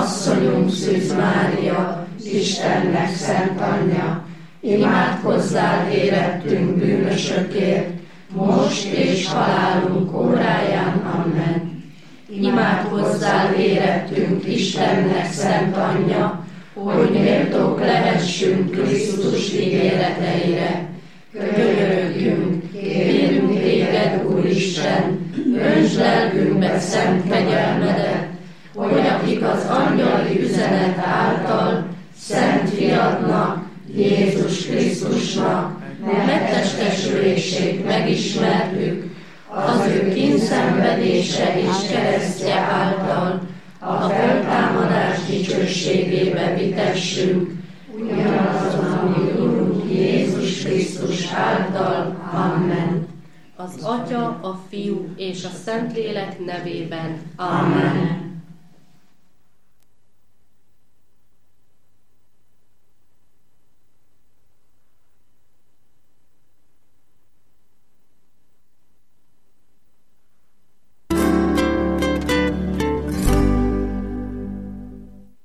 asszonyunk Szűz Mária, Istennek szent anyja, imádkozzál érettünk bűnösökért, most és halálunk óráján. Amen. Imádkozzál érettünk Istennek szent anyja, hogy méltók lehessünk Krisztus ígéreteire. Könyörögjünk, kérünk téged, Úristen, öntsd lelkünkbe szent kegyelmedet, hogy akik az angyali üzenet által szent fiadnak, Jézus Krisztusnak megtestesülését megismertük, az ő kínszenvedése és keresztje által a feltámadás dicsőségébe vitessünk, ugyanazon, ami Urunk Jézus Krisztus által. Amen. Az Atya, a Fiú és a Szentlélek nevében. Amen.